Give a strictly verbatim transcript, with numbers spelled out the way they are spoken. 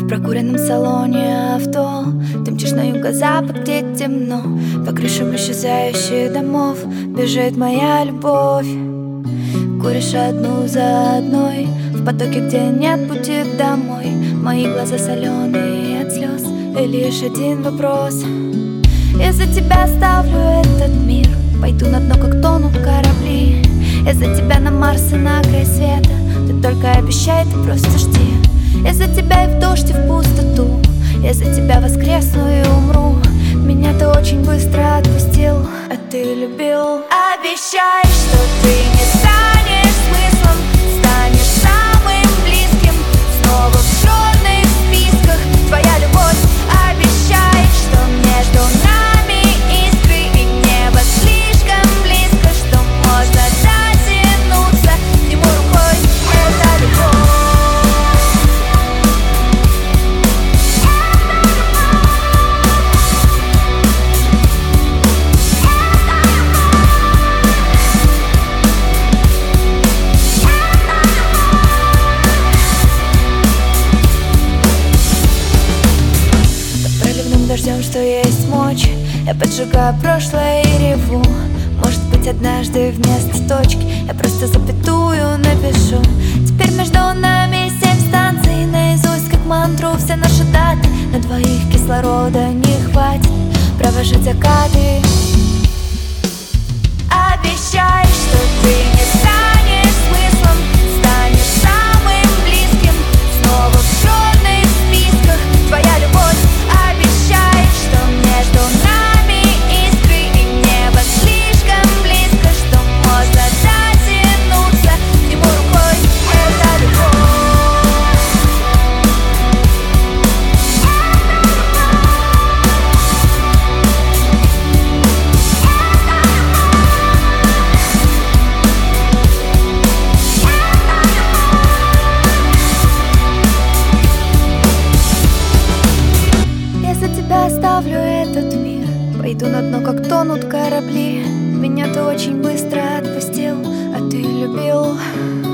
прокуренном салоне авто ты мчишь на юго-запад, где темно. По крышам исчезающих домов бежит моя любовь. Куришь одну за одной в потоке, где нет пути домой. Мои глаза соленые от слез, и лишь один вопрос: я за тебя оставлю этот мир, пойду на дно, как тонут корабли. Я за тебя на Марс и на край света, ты только обещай, ты просто жди. Я за тебя и в дождь, и в пустоту, я за тебя воскресну и умру. Меня ты очень быстро отпустил, а ты любил. Обещай, что ты не станешь смыслом, станешь самым близким, снова в черных списках твоя любовь. Обещай, что между нами искры и небо слишком близко, что можно дотянуться к нему рукой. Это любовь. Дождем, что есть мочь, я поджигаю прошлое и реву. Может быть, однажды вместо точки я просто запятую напишу. Теперь между нами семь станций, наизусть как мантру все наши даты. На двоих кислорода не хватит провожать закаты. Обещай, что ты не станешь смыслом, станешь самым близким, снова в черных списках твоя любовь. Обещай, что между нами искры и небо слишком близко, что можно дотянуться к нему рукой. Это любовь. Я за тебя оставлю этот мир, пойду на дно, как тонут корабли. Меня ты очень быстро отпустил, а ты любил.